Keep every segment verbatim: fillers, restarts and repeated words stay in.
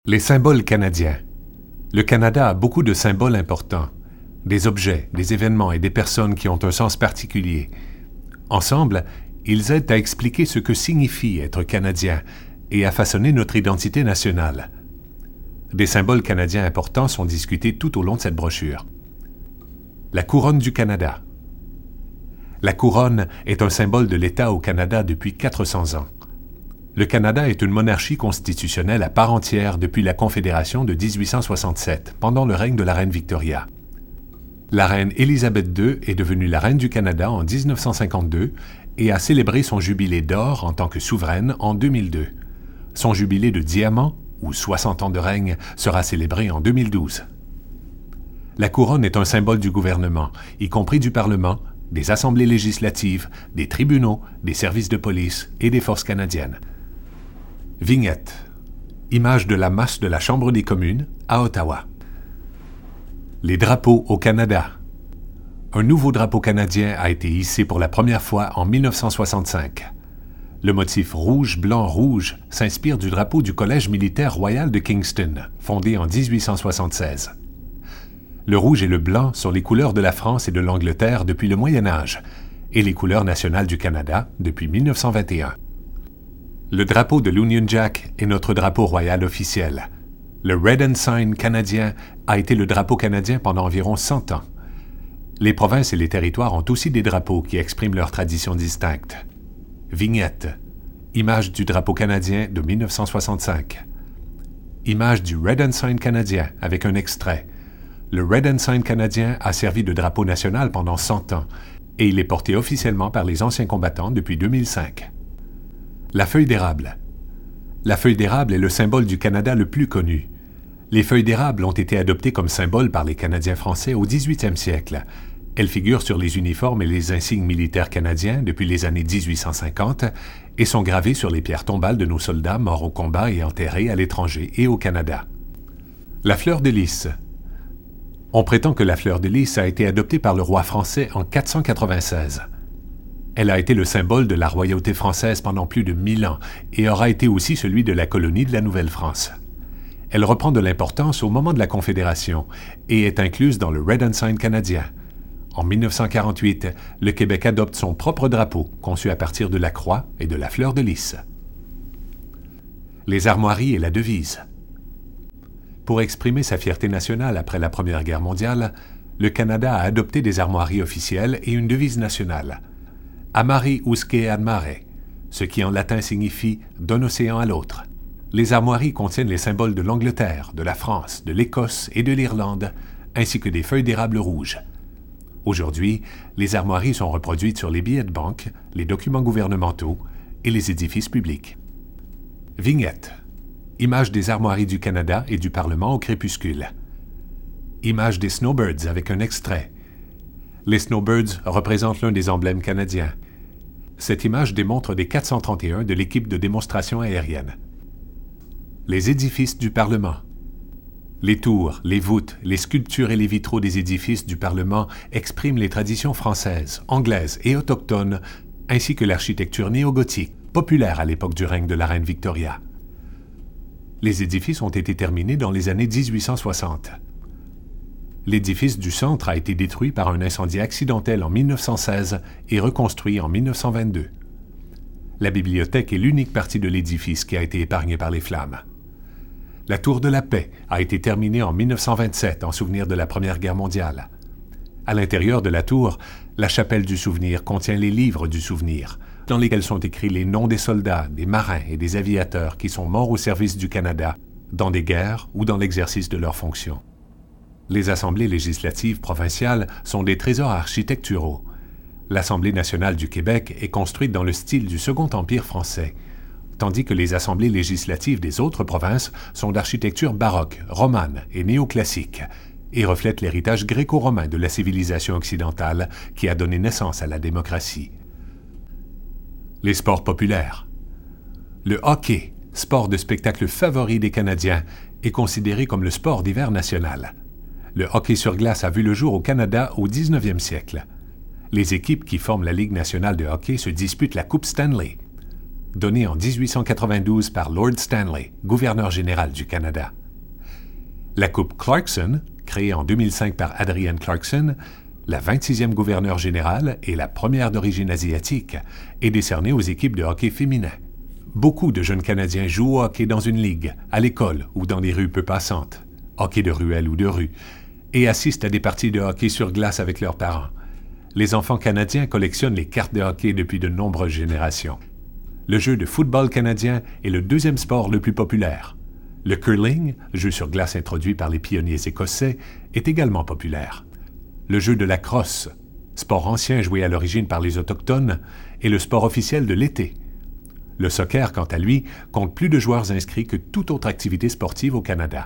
Les symboles canadiens. Le Canada a beaucoup de symboles importants, des objets, des événements et des personnes qui ont un sens particulier. Ensemble, ils aident à expliquer ce que signifie être Canadien et à façonner notre identité nationale. Des symboles canadiens importants sont discutés tout au long de cette brochure. La couronne du Canada. La couronne est un symbole de l'État au Canada depuis quatre cents ans. Le Canada est une monarchie constitutionnelle à part entière depuis la Confédération de dix-huit cent soixante-sept, pendant le règne de la reine Victoria. La reine Élisabeth deux est devenue la reine du Canada en dix-neuf cent cinquante-deux et a célébré son jubilé d'or en tant que souveraine en deux mille deux. Son jubilé de diamant, ou soixante ans de règne, sera célébré en deux mille douze. La couronne est un symbole du gouvernement, y compris du Parlement, des assemblées législatives, des tribunaux, des services de police et des forces canadiennes. Vignette. Image de la marche de la Chambre des communes à Ottawa. Les drapeaux au Canada. Un nouveau drapeau canadien a été hissé pour la première fois en mille neuf cent soixante-cinq. Le motif rouge-blanc-rouge s'inspire du drapeau du Collège militaire royal de Kingston, fondé en dix-huit cent soixante-seize. Le rouge et le blanc sont les couleurs de la France et de l'Angleterre depuis le Moyen Âge, et les couleurs nationales du Canada depuis mille neuf cent vingt et un. Le drapeau de l'Union Jack est notre drapeau royal officiel. Le Red Ensign canadien a été le drapeau canadien pendant environ cent ans. Les provinces et les territoires ont aussi des drapeaux qui expriment leurs traditions distinctes. Vignette. Image du drapeau canadien de mille neuf cent soixante-cinq. Image du Red Ensign canadien avec un extrait. Le Red Ensign canadien a servi de drapeau national pendant cent ans et il est porté officiellement par les anciens combattants depuis deux mille cinq. La feuille d'érable. La feuille d'érable est le symbole du Canada le plus connu. Les feuilles d'érable ont été adoptées comme symbole par les Canadiens français au dix-huitième siècle. Elles figurent sur les uniformes et les insignes militaires canadiens depuis les années dix-huit cent cinquante et sont gravées sur les pierres tombales de nos soldats morts au combat et enterrés à l'étranger et au Canada. La fleur de lys. On prétend que la fleur de lys a été adoptée par le roi français en quatre cent quatre-vingt-seize. Elle a été le symbole de la royauté française pendant plus de mille ans et aura été aussi celui de la colonie de la Nouvelle-France. Elle reprend de l'importance au moment de la Confédération et est incluse dans le Red Ensign canadien. En mille neuf cent quarante-huit, le Québec adopte son propre drapeau, conçu à partir de la croix et de la fleur de lys. Les armoiries et la devise. Pour exprimer sa fierté nationale après la Première Guerre mondiale, le Canada a adopté des armoiries officielles et une devise nationale. Amari usque ad mare, ce qui en latin signifie « d'un océan à l'autre ». Les armoiries contiennent les symboles de l'Angleterre, de la France, de l'Écosse et de l'Irlande, ainsi que des feuilles d'érable rouges. Aujourd'hui, les armoiries sont reproduites sur les billets de banque, les documents gouvernementaux et les édifices publics. Vignette. Image des armoiries du Canada et du Parlement au crépuscule. Image des Snowbirds avec un extrait. Les Snowbirds représentent l'un des emblèmes canadiens. Cette image démontre des quatre cent trente et un de l'équipe de démonstration aérienne. Les édifices du Parlement. Les tours, les voûtes, les sculptures et les vitraux des édifices du Parlement expriment les traditions françaises, anglaises et autochtones, ainsi que l'architecture néo-gothique, populaire à l'époque du règne de la reine Victoria. Les édifices ont été terminés dans les années dix-huit cent soixante. L'édifice du centre a été détruit par un incendie accidentel en mille neuf cent seize et reconstruit en mille neuf cent vingt-deux. La bibliothèque est l'unique partie de l'édifice qui a été épargnée par les flammes. La Tour de la Paix a été terminée en mille neuf cent vingt-sept en souvenir de la Première Guerre mondiale. À l'intérieur de la tour, la chapelle du souvenir contient les livres du souvenir, dans lesquels sont écrits les noms des soldats, des marins et des aviateurs qui sont morts au service du Canada, dans des guerres ou dans l'exercice de leurs fonctions. Les assemblées législatives provinciales sont des trésors architecturaux. L'Assemblée nationale du Québec est construite dans le style du Second Empire français, tandis que les assemblées législatives des autres provinces sont d'architecture baroque, romane et néoclassique, et reflètent l'héritage gréco-romain de la civilisation occidentale qui a donné naissance à la démocratie. Les sports populaires. Le hockey, sport de spectacle favori des Canadiens, est considéré comme le sport d'hiver national. Le hockey sur glace a vu le jour au Canada au dix-neuvième siècle. Les équipes qui forment la Ligue nationale de hockey se disputent la Coupe Stanley. donné en dix-huit cent quatre-vingt-douze par Lord Stanley, gouverneur général du Canada. La Coupe Clarkson, créée en deux mille cinq par Adrienne Clarkson, la vingt-sixième gouverneure générale et la première d'origine asiatique, est décernée aux équipes de hockey féminin. Beaucoup de jeunes Canadiens jouent au hockey dans une ligue, à l'école ou dans des rues peu passantes, hockey de ruelle ou de rue, et assistent à des parties de hockey sur glace avec leurs parents. Les enfants canadiens collectionnent les cartes de hockey depuis de nombreuses générations. Le jeu de football canadien est le deuxième sport le plus populaire. Le curling, jeu sur glace introduit par les pionniers écossais, est également populaire. Le jeu de la crosse, sport ancien joué à l'origine par les Autochtones, est le sport officiel de l'été. Le soccer, quant à lui, compte plus de joueurs inscrits que toute autre activité sportive au Canada.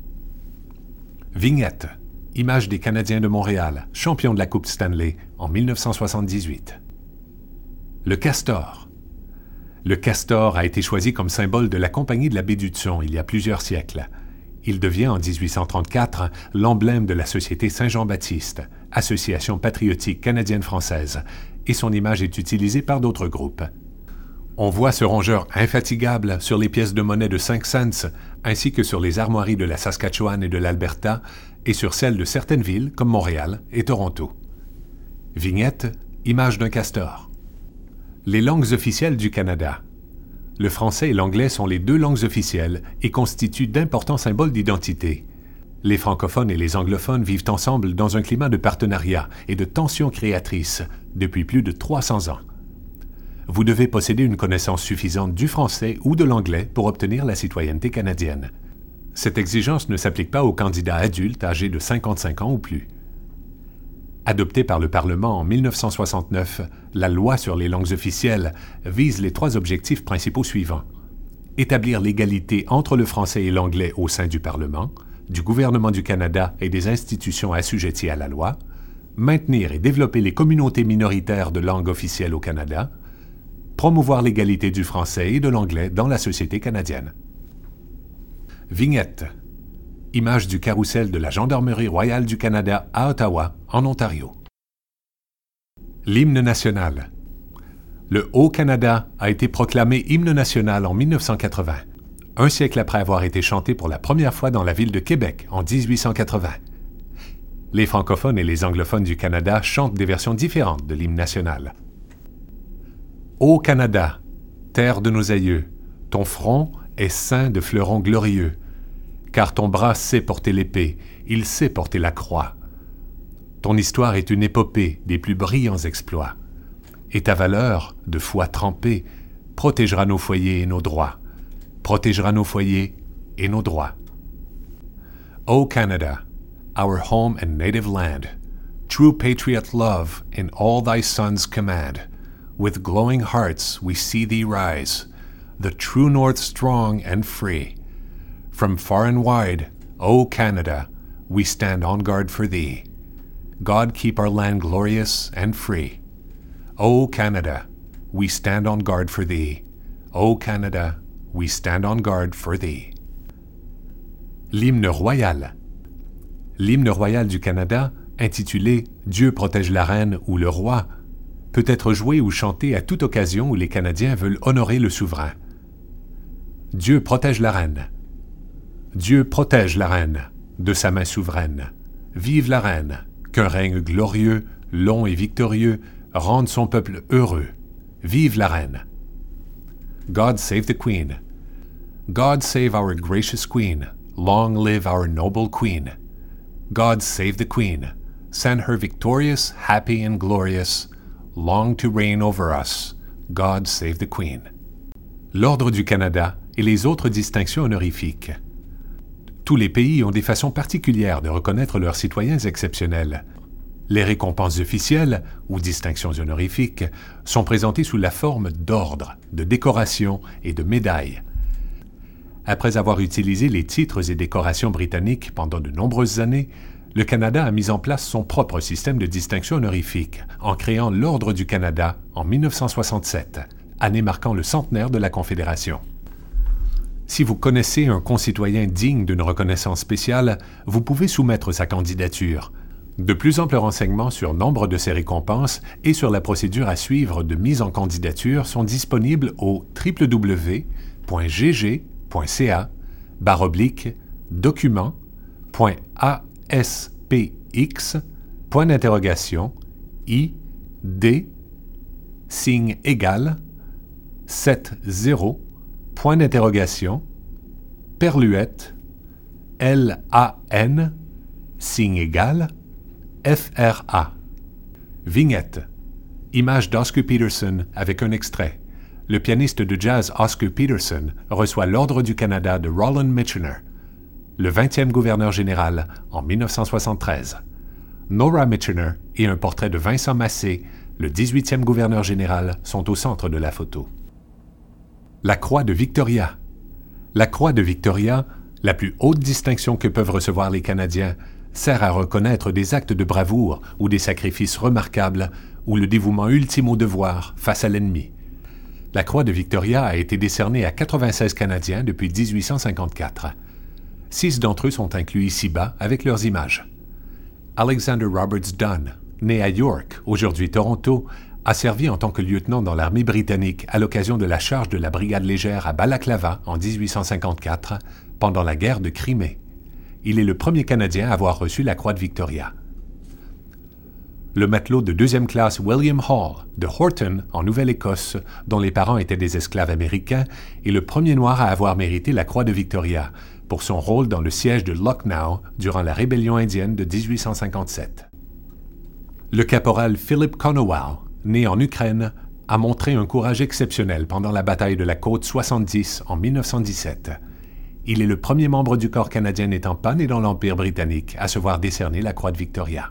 Vignette, image des Canadiens de Montréal, champions de la Coupe Stanley en mille neuf cent soixante-dix-huit. Le castor. Le castor a été choisi comme symbole de la Compagnie de la baie d'Hudson il y a plusieurs siècles. Il devient en dix-huit cent trente-quatre l'emblème de la Société Saint-Jean-Baptiste, association patriotique canadienne-française, et son image est utilisée par d'autres groupes. On voit ce rongeur infatigable sur les pièces de monnaie de cinq cents, ainsi que sur les armoiries de la Saskatchewan et de l'Alberta, et sur celles de certaines villes comme Montréal et Toronto. Vignette, image d'un castor. Les langues officielles du Canada. Le français et l'anglais sont les deux langues officielles et constituent d'importants symboles d'identité. Les francophones et les anglophones vivent ensemble dans un climat de partenariat et de tensions créatrices depuis plus de trois cents ans. Vous devez posséder une connaissance suffisante du français ou de l'anglais pour obtenir la citoyenneté canadienne. Cette exigence ne s'applique pas aux candidats adultes âgés de cinquante-cinq ans ou plus. Adoptée par le Parlement en mille neuf cent soixante-neuf, la loi sur les langues officielles vise les trois objectifs principaux suivants. Établir l'égalité entre le français et l'anglais au sein du Parlement, du gouvernement du Canada et des institutions assujetties à la loi, maintenir et développer les communautés minoritaires de langue officielle au Canada, promouvoir l'égalité du français et de l'anglais dans la société canadienne. Vignette. Image du carrousel de la Gendarmerie royale du Canada à Ottawa, en Ontario. L'hymne national. Le Haut-Canada a été proclamé hymne national en mille neuf cent quatre-vingts, un siècle après avoir été chanté pour la première fois dans la ville de Québec en dix-huit cent quatre-vingts. Les francophones et les anglophones du Canada chantent des versions différentes de l'hymne national. Ô Canada, terre de nos aïeux, ton front est ceint de fleurons glorieux, car ton bras sait porter l'épée, il sait porter la croix. Ton histoire est une épopée des plus brillants exploits, et ta valeur, de foi trempée, protégera nos foyers et nos droits, protégera nos foyers et nos droits. O Canada, our home and native land, true patriot love in all thy sons command, with glowing hearts we see thee rise, the true north strong and free. From far and wide, O Canada, we stand on guard for thee. God keep our land glorious and free. O Canada, we stand on guard for thee. O Canada, we stand on guard for thee. L'hymne royal. L'hymne royal du Canada, intitulé « Dieu protège la reine » ou « Le roi », peut être joué ou chanté à toute occasion où les Canadiens veulent honorer le souverain. Dieu protège la reine. Dieu protège la reine de sa main souveraine. Vive la reine, qu'un règne glorieux, long et victorieux rende son peuple heureux. Vive la reine. God save the Queen. God save our gracious Queen. Long live our noble Queen. God save the Queen. Send her victorious, happy and glorious. Long to reign over us. God save the Queen. L'Ordre du Canada et les autres distinctions honorifiques. Tous les pays ont des façons particulières de reconnaître leurs citoyens exceptionnels. Les récompenses officielles, ou distinctions honorifiques, sont présentées sous la forme d'ordres, de décorations et de médailles. Après avoir utilisé les titres et décorations britanniques pendant de nombreuses années, le Canada a mis en place son propre système de distinctions honorifiques en créant l'Ordre du Canada en mille neuf cent soixante-sept, année marquant le centenaire de la Confédération. Si vous connaissez un concitoyen digne d'une reconnaissance spéciale, vous pouvez soumettre sa candidature. De plus amples renseignements sur nombre de ces récompenses et sur la procédure à suivre de mise en candidature sont disponibles au w w w point g g point c a barre oblique document point a s p x point d'interrogation I D signe égal sept zéro point d'interrogation Perluette L A N signe égal F R A. Vignette. Image d'Oscar Peterson avec un extrait. Le pianiste de jazz Oscar Peterson reçoit l'Ordre du Canada de Roland Michener, le vingtième gouverneur général en mille neuf cent soixante-treize. Nora Michener et un portrait de Vincent Massé, le dix-huitième gouverneur général, sont au centre de la photo. La Croix de Victoria. La Croix de Victoria, la plus haute distinction que peuvent recevoir les Canadiens, sert à reconnaître des actes de bravoure ou des sacrifices remarquables ou le dévouement ultime au devoir face à l'ennemi. La Croix de Victoria a été décernée à quatre-vingt-seize Canadiens depuis dix-huit cent cinquante-quatre. Six d'entre eux sont inclus ici-bas avec leurs images. Alexander Roberts Dunn, né à York, aujourd'hui Toronto, a servi en tant que lieutenant dans l'armée britannique à l'occasion de la charge de la brigade légère à Balaklava en dix-huit cent cinquante-quatre, pendant la guerre de Crimée. Il est le premier Canadien à avoir reçu la Croix de Victoria. Le matelot de deuxième classe William Hall, de Horton, en Nouvelle-Écosse, dont les parents étaient des esclaves américains, est le premier noir à avoir mérité la Croix de Victoria pour son rôle dans le siège de Lucknow durant la rébellion indienne de dix-huit cent cinquante-sept. Le caporal Philip Conowal, né en Ukraine, a montré un courage exceptionnel pendant la bataille de la Côte soixante-dix en mille neuf cent dix-sept. Il est le premier membre du corps canadien n'étant pas né dans l'Empire britannique à se voir décerner la Croix de Victoria.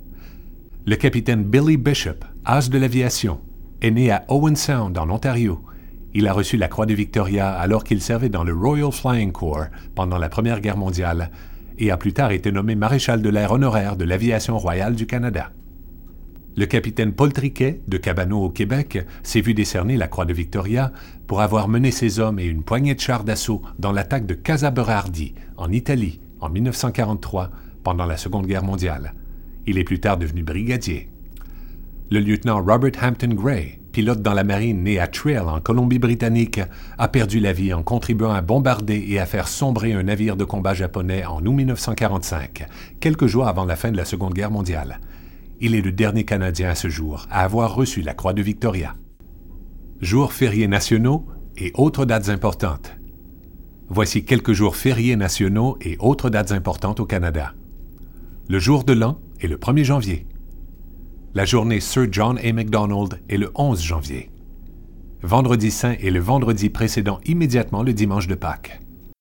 Le capitaine Billy Bishop, as de l'aviation, est né à Owen Sound, en Ontario. Il a reçu la Croix de Victoria alors qu'il servait dans le Royal Flying Corps pendant la Première Guerre mondiale et a plus tard été nommé maréchal de l'air honoraire de l'Aviation royale du Canada. Le capitaine Paul Triquet, de Cabano au Québec, s'est vu décerner la Croix de Victoria pour avoir mené ses hommes et une poignée de chars d'assaut dans l'attaque de Casa Berardi, en Italie, en mille neuf cent quarante-trois, pendant la Seconde Guerre mondiale. Il est plus tard devenu brigadier. Le lieutenant Robert Hampton Gray, pilote dans la marine né à Triel, en Colombie-Britannique, a perdu la vie en contribuant à bombarder et à faire sombrer un navire de combat japonais en août mille neuf cent quarante-cinq, quelques jours avant la fin de la Seconde Guerre mondiale. Il est le dernier Canadien à ce jour à avoir reçu la Croix de Victoria. Jours fériés nationaux et autres dates importantes. Voici quelques jours fériés nationaux et autres dates importantes au Canada. Le jour de l'an est le premier janvier. La journée Sir John A. Macdonald est le onze janvier. Vendredi saint est le vendredi précédant immédiatement le dimanche de Pâques.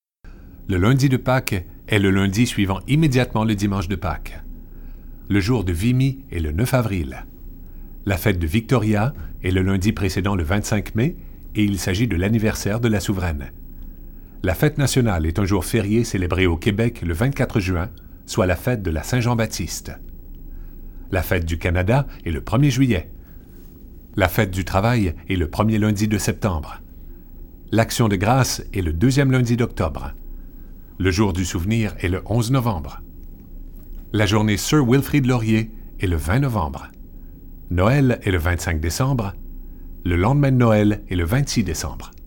Le lundi de Pâques est le lundi suivant immédiatement le dimanche de Pâques. Le jour de Vimy est le neuf avril. La fête de Victoria est le lundi précédant le vingt-cinq mai et il s'agit de l'anniversaire de la souveraine. La fête nationale est un jour férié célébré au Québec le vingt-quatre juin, soit la fête de la Saint-Jean-Baptiste. La fête du Canada est le premier juillet. La fête du travail est le premier lundi de septembre. L'Action de grâce est le deuxième lundi d'octobre. Le jour du souvenir est le onze novembre. La journée Sir Wilfrid Laurier est le vingt novembre. Noël est le vingt-cinq décembre. Le lendemain de Noël est le vingt-six décembre.